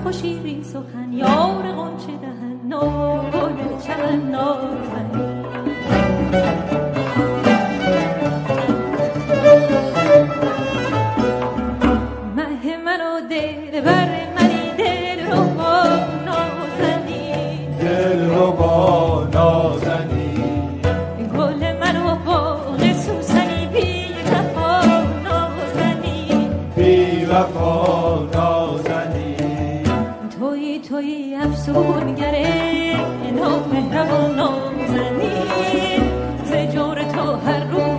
خوشیری سخن یار غنچه دهن نار گل چمن نازنین مه من و دلبر منی دل رو با نازنین دل رو با نازنین گل من و باغ سوسنی بی وفا نازنین بی وفا نازنین توی افسونگره نامهربان نازنین ز جور تو هر روز